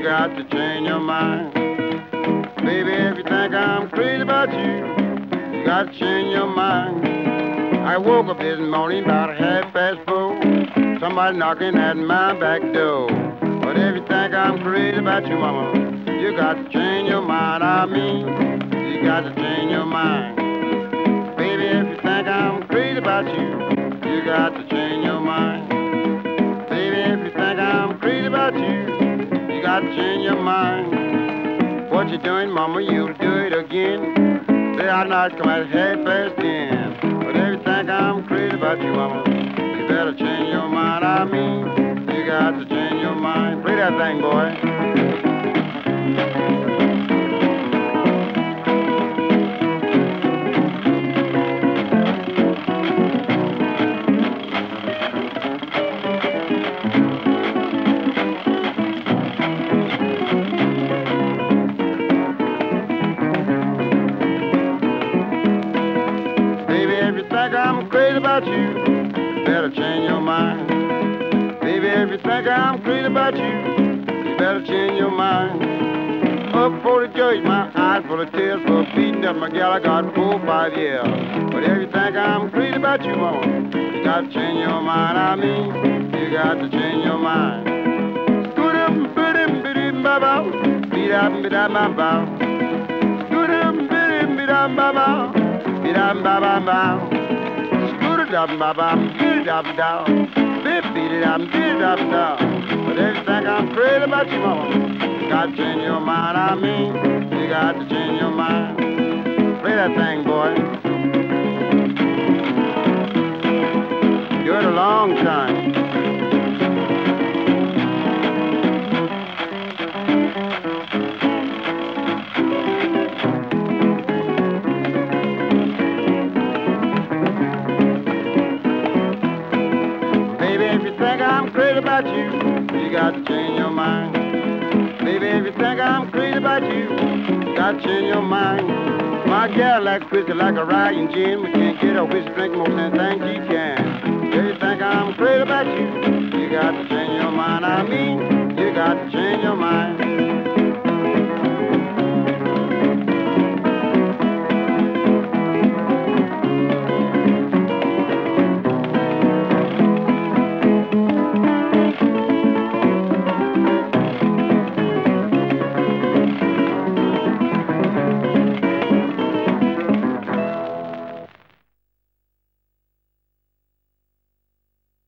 got to change your mind. Baby, if you think I'm crazy about you got to change your mind. I woke up this morning about 4:30. Somebody knocking at my back door. But if you think I'm crazy about you, mama, you got to change your mind. I mean, you got to change your mind. Baby, if you think I'm crazy about you got to change your mind. Baby, if you think I'm crazy about you got to change your mind. What you doing, mama, you'll do it again. Say I'll not come at 10:30. But if you think I'm crazy about you, mama, you better change your mind. I mean, you got to change your mind. Play that thing, boy. About you better change your mind. Baby, if you think I'm crazy about you better change your mind. Up for the judge, my eyes full of tears for beating up my gal. I got 4 or 5 years. But if you think I'm crazy about you, mama, you got to change your mind. I mean, you got to change your mind. Scoot-up, biddim, biddim, ba-ba, beat-up, biddim, ba-ba. Scoot-up, biddim, biddim, ba-ba, beat-up, ba-ba-ba. Dum ba bum, dum dum, bippy dum dum dum. But if you think I'm crazy about you, mama, you got to change your mind. I mean, you got to change your mind. Play that thing, boy. Do it a long time. About you got to change your mind. Baby, if you think I'm crazy about you got to change your mind. My gal like whiskey like a Ryan gin. We can't get a whiskey drink more than anything she can. If you think I'm crazy about you got to change your mind. I mean, you got to change your mind.